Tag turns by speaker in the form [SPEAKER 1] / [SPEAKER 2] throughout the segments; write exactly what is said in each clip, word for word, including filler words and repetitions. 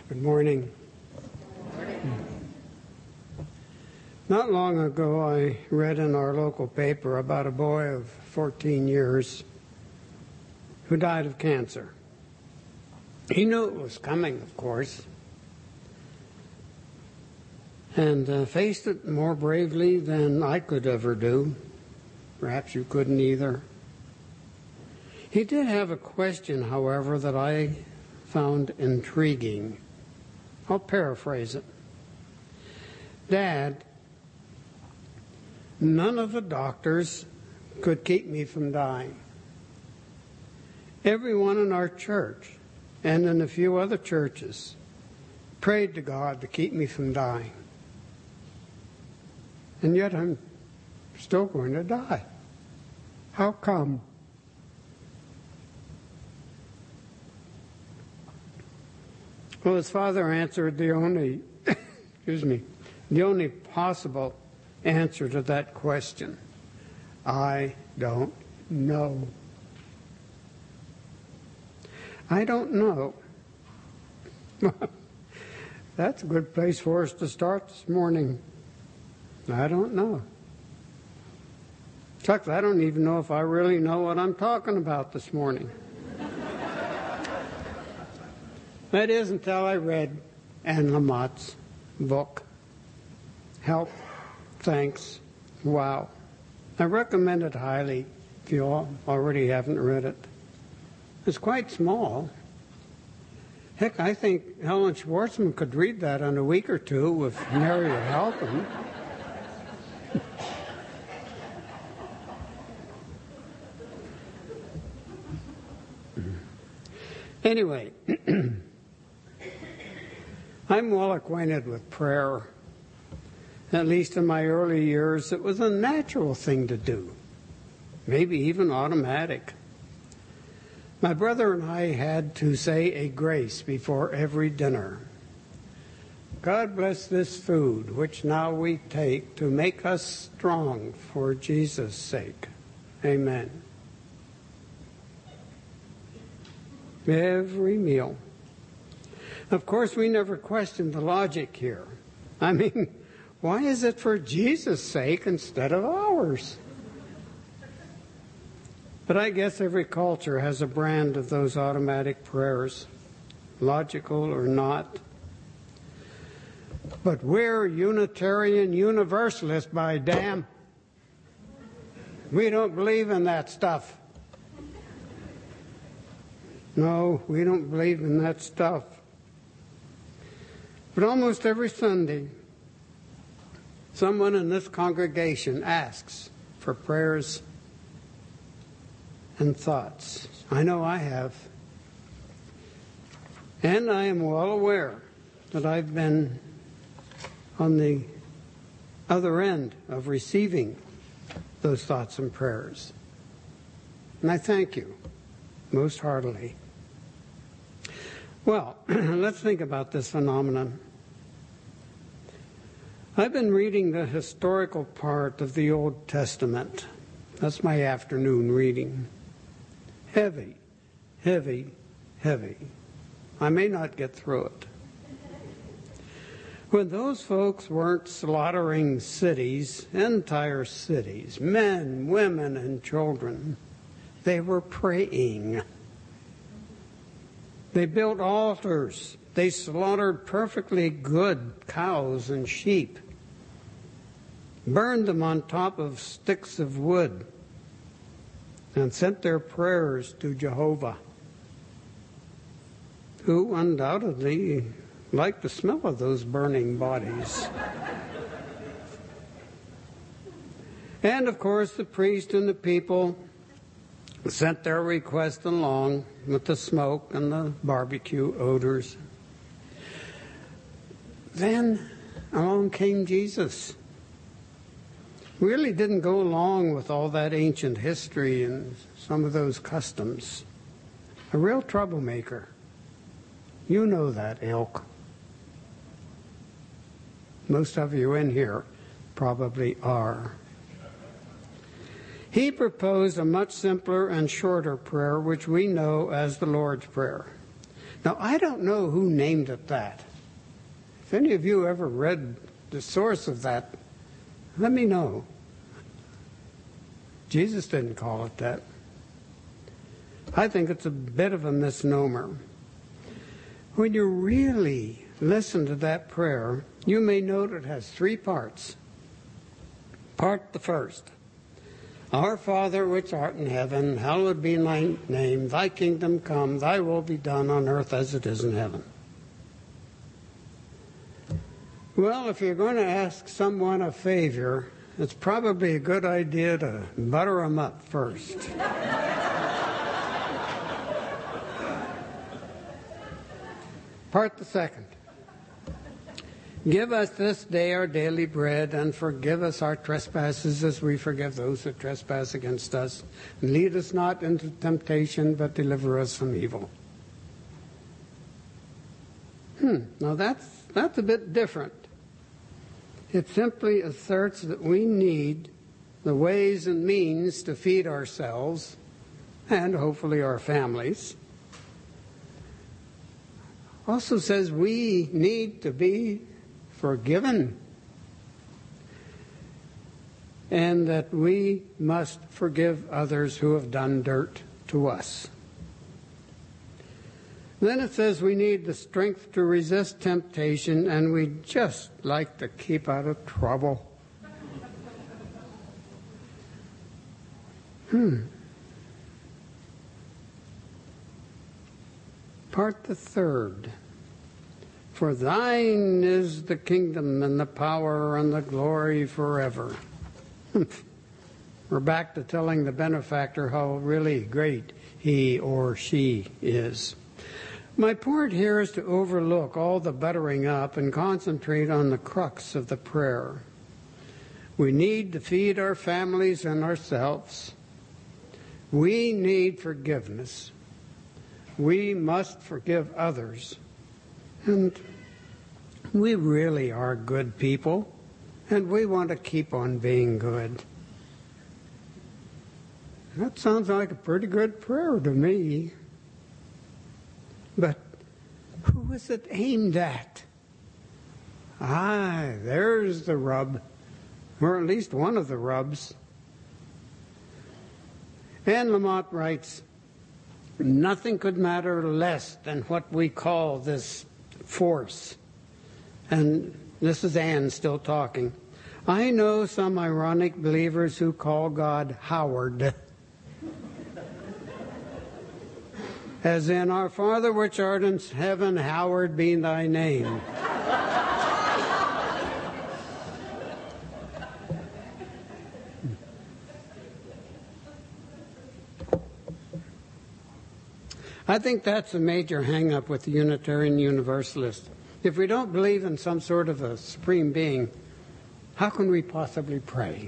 [SPEAKER 1] Good morning. Not long ago, I read in our local paper about a boy of fourteen years who died of cancer. He knew it was coming, of course, and uh, faced it more bravely than I could ever do. Perhaps you couldn't either. He did have a question, however, that I found intriguing. I'll paraphrase it. Dad, none of the doctors could keep me from dying. Everyone in our church and in a few other churches prayed to God to keep me from dying. And yet I'm still going to die. How come? Well, his father answered the only, excuse me, the only possible answer to that question. I don't know. I don't know. That's a good place for us to start this morning. I don't know. Chuck, I don't even know if I really know what I'm talking about this morning. That is until I read Anne Lamott's book, Help, Thanks, Wow. I recommend it highly if you all already haven't read it. It's quite small. Heck, I think Helen Schwartzman could read that in a week or two if Mary would help him. Anyway, I'm well acquainted with prayer. At least in my early years, it was a natural thing to do, maybe even automatic. My brother and I had to say a grace before every dinner. God bless this food, which now we take to make us strong for Jesus' sake. Amen. Every meal. Of course, we never questioned the logic here. I mean, why is it for Jesus' sake instead of ours? But I guess every culture has a brand of those automatic prayers, logical or not. But we're Unitarian Universalists, by damn. We don't believe in that stuff. No, we don't believe in that stuff. But almost every Sunday, someone in this congregation asks for prayers and thoughts. I know I have. And I am well aware that I've been on the other end of receiving those thoughts and prayers. And I thank you most heartily. Well, let's think about this phenomenon. I've been reading the historical part of the Old Testament. That's my afternoon reading. Heavy, heavy, heavy. I may not get through it. When those folks weren't slaughtering cities, entire cities, men, women, and children, they were praying. They built altars. They slaughtered perfectly good cows and sheep, burned them on top of sticks of wood, and sent their prayers to Jehovah, who undoubtedly liked the smell of those burning bodies. And, of course, the priest and the people sent their request along with the smoke and the barbecue odors. Then along came Jesus. Really didn't go along with all that ancient history and some of those customs. A real troublemaker. You know that ilk. Most of you in here probably are. He proposed a much simpler and shorter prayer, which we know as the Lord's Prayer. Now, I don't know who named it that. If any of you ever read the source of that, let me know. Jesus didn't call it that. I think it's a bit of a misnomer. When you really listen to that prayer, you may note it has three parts. Part the first. Our Father which art in heaven, hallowed be thy name. Thy kingdom come, thy will be done on earth as it is in heaven. Well, if you're going to ask someone a favor, it's probably a good idea to butter them up first. Part the second. Give us this day our daily bread, and forgive us our trespasses as we forgive those that trespass against us. And lead us not into temptation, but deliver us from evil. Hmm, now that's, that's a bit different. It simply asserts that we need the ways and means to feed ourselves and hopefully our families. Also says we need to be forgiven, and that we must forgive others who have done dirt to us. Then it says we need the strength to resist temptation, and we just like to keep out of trouble. Hmm. Part the third. For thine is the kingdom and the power and the glory forever. We're back to telling the benefactor how really great he or she is. My point here is to overlook all the buttering up and concentrate on the crux of the prayer. We need to feed our families and ourselves. We need forgiveness. We must forgive others. And we really are good people, and we want to keep on being good. That sounds like a pretty good prayer to me. But who is it aimed at? Ah, there's the rub, or at least one of the rubs. Anne Lamott writes, nothing could matter less than what we call this force. And this is Anne still talking. I know some ironic believers who call God Howard. As in, our Father which art in heaven, hallowed be thy name. I think that's a major hang-up with the Unitarian Universalists. If we don't believe in some sort of a supreme being, how can we possibly pray?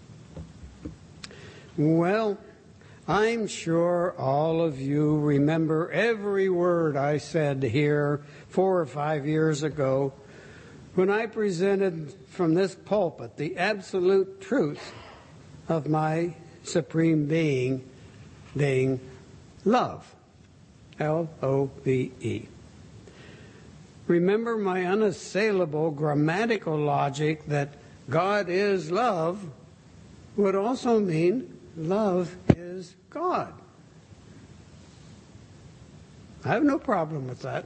[SPEAKER 1] Well, I'm sure all of you remember every word I said here four or five years ago when I presented from this pulpit the absolute truth of my supreme being being love. L O V E. Remember my unassailable grammatical logic that God is love would also mean love is God. I have no problem with that.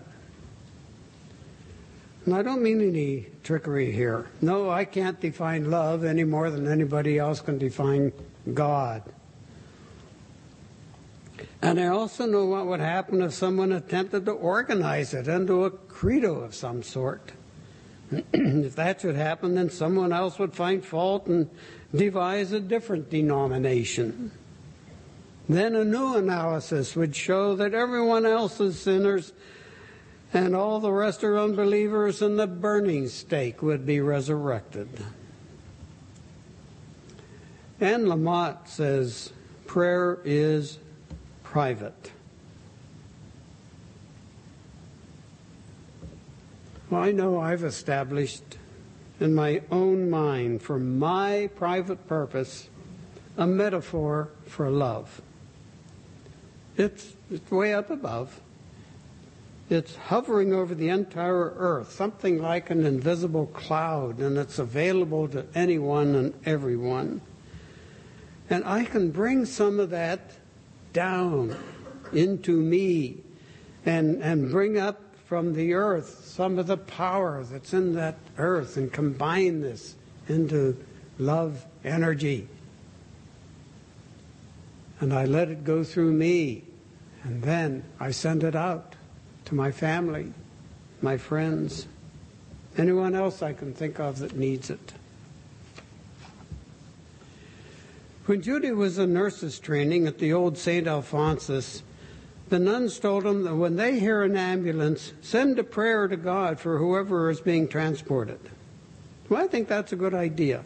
[SPEAKER 1] And I don't mean any trickery here. No, I can't define love any more than anybody else can define God. And I also know what would happen if someone attempted to organize it into a credo of some sort. If that should happen, then someone else would find fault and devise a different denomination. Then a new analysis would show that everyone else is sinners and all the rest are unbelievers, and the burning stake would be resurrected. Anne Lamott says, prayer is private. Well, I know I've established in my own mind, for my private purpose, a metaphor for love. It's, it's way up above. It's hovering over the entire earth, something like an invisible cloud, and it's available to anyone and everyone. And I can bring some of that down into me and, and bring up from the earth some of the power that's in that earth and combine this into love energy. And I let it go through me, and then I send it out to my family, my friends, anyone else I can think of that needs it. When Judy was in nurse's training at the old Saint Alphonsus, the nuns told them that when they hear an ambulance, send a prayer to God for whoever is being transported. Well, I think that's a good idea.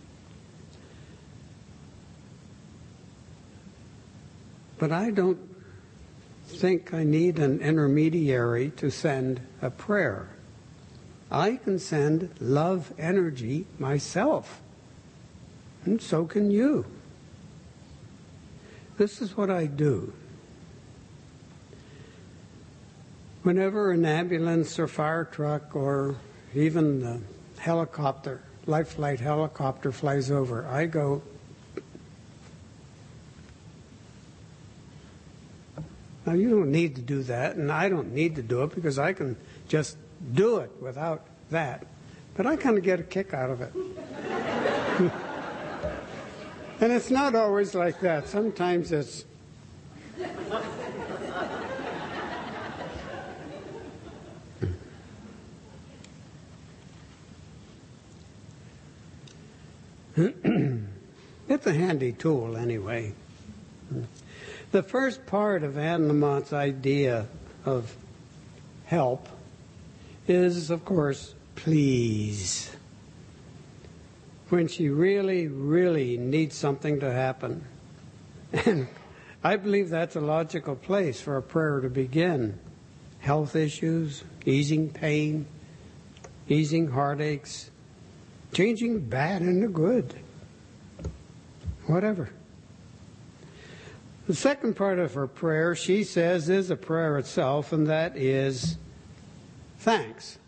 [SPEAKER 1] But I don't think I need an intermediary to send a prayer. I can send love energy myself, and so can you. This is what I do. Whenever an ambulance or fire truck or even the helicopter, life flight helicopter flies over, I go, now you don't need to do that, and I don't need to do it because I can just do it without that. But I kind of get a kick out of it. And it's not always like that. Sometimes it's it's a handy tool anyway. The first part of Anne Lamont's idea of help is, of course, please. When she really, really needs something to happen. And I believe that's a logical place for a prayer to begin. Health issues, easing pain, easing heartaches, changing bad into good, whatever. The second part of her prayer, she says, is a prayer itself, and that is thanks.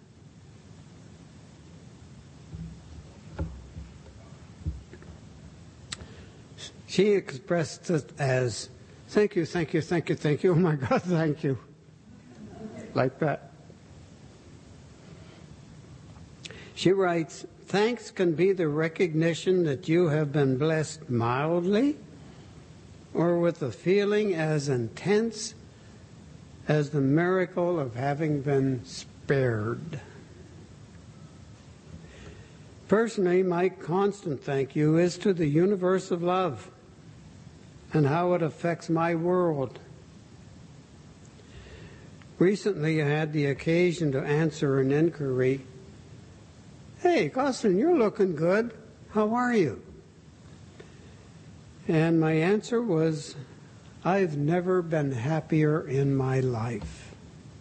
[SPEAKER 1] She expressed it as, thank you, thank you, thank you, thank you, oh my God, thank you. Like that. She writes, thanks can be the recognition that you have been blessed mildly or with a feeling as intense as the miracle of having been spared. Personally, my constant thank you is to the universe of love and how it affects my world. Recently, I had the occasion to answer an inquiry. Hey, Gosselin, you're looking good. How are you? And my answer was, I've never been happier in my life.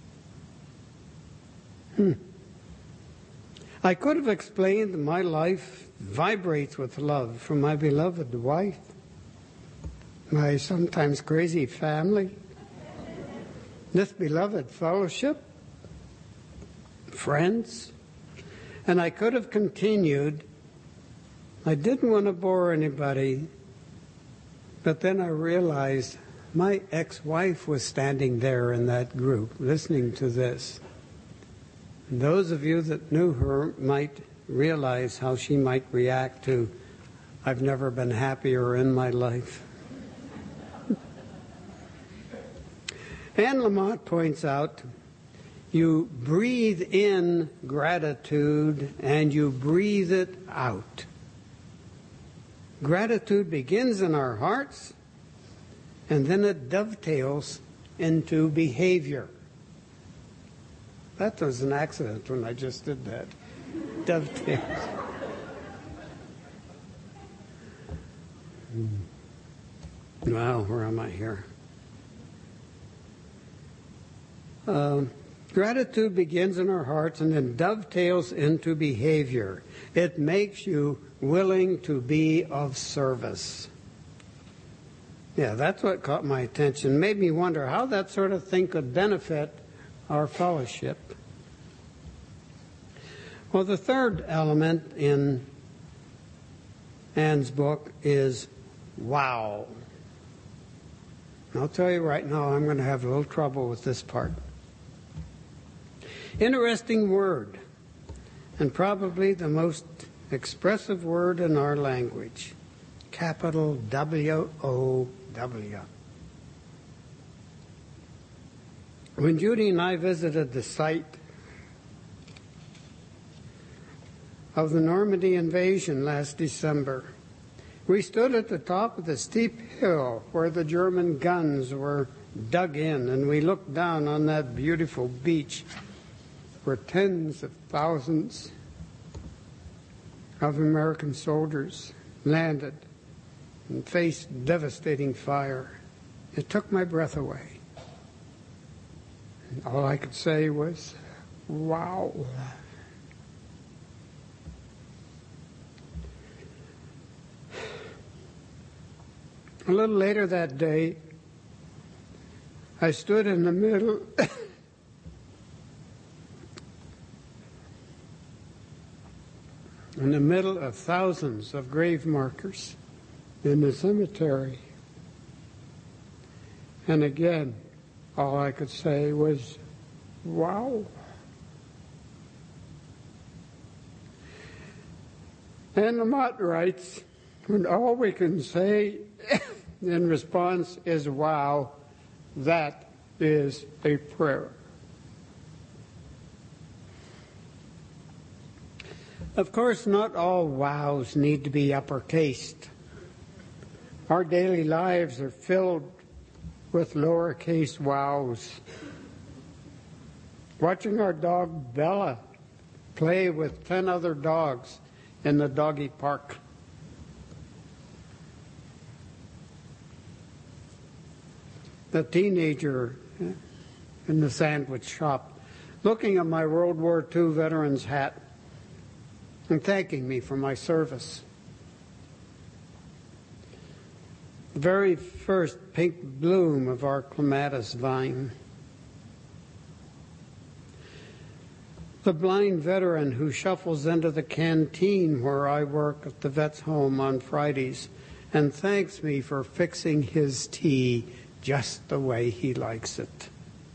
[SPEAKER 1] Hmm. I could have explained that my life vibrates with love from my beloved wife, my sometimes crazy family, this beloved fellowship, friends, and I could have continued. I didn't want to bore anybody, but then I realized my ex-wife was standing there in that group listening to this. And those of you that knew her might realize how she might react to, I've never been happier in my life. Anne Lamott points out, you breathe in gratitude and you breathe it out. Gratitude begins in our hearts and then it dovetails into behavior. That was an accident when I just did that. Dovetails. Wow, where am I here? Um, gratitude begins in our hearts and then dovetails into behavior. It makes you willing to be of service. Yeah, that's what caught my attention. Made me wonder how that sort of thing could benefit our fellowship. Well, the third element in Anne's book is wow. I'll tell you right now, I'm going to have a little trouble with this part. Interesting word, and probably the most expressive word in our language. Capital W O W. When Judy and I visited the site of the Normandy invasion last December, we stood at the top of the steep hill where the German guns were dug in, and we looked down on that beautiful beach where tens of thousands of American soldiers landed and faced devastating fire. It took my breath away. And all I could say was, wow. A little later that day, I stood in the middle in the middle of thousands of grave markers in the cemetery. And again, all I could say was, wow. And Lamott writes, and all we can say in response is, wow, that is a prayer. Of course, not all wows need to be uppercased. Our daily lives are filled with lowercase wows. Watching our dog Bella play with ten other dogs in the doggy park. The teenager in the sandwich shop looking at my World War Two veteran's hat and thanking me for my service. The very first pink bloom of our clematis vine. The blind veteran who shuffles into the canteen where I work at the vet's home on Fridays and thanks me for fixing his tea just the way he likes it.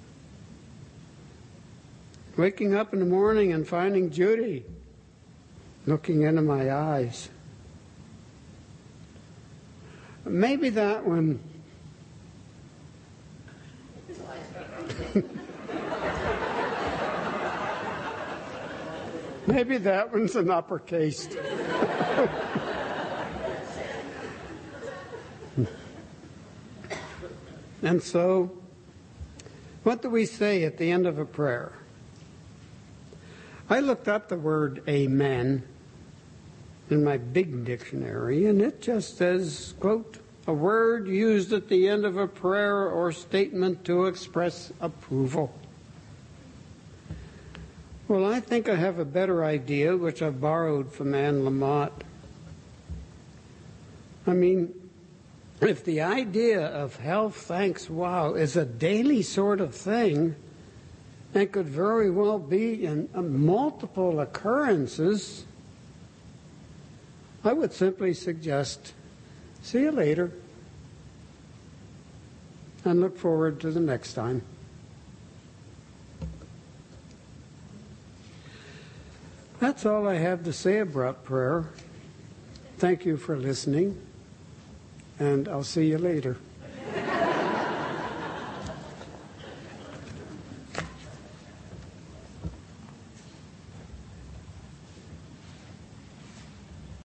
[SPEAKER 1] Waking up in the morning and finding Judy looking into my eyes. Maybe that one maybe that one's an uppercase. And so, what do we say at the end of a prayer? I looked up the word amen in my big dictionary, and it just says, quote, a word used at the end of a prayer or statement to express approval. Well, I think I have a better idea, which I borrowed from Anne Lamott. I mean, if the idea of health, thanks, wow, is a daily sort of thing, and could very well be in uh, multiple occurrences, I would simply suggest, see you later, and look forward to the next time. That's all I have to say about prayer. Thank you for listening, and I'll see you later.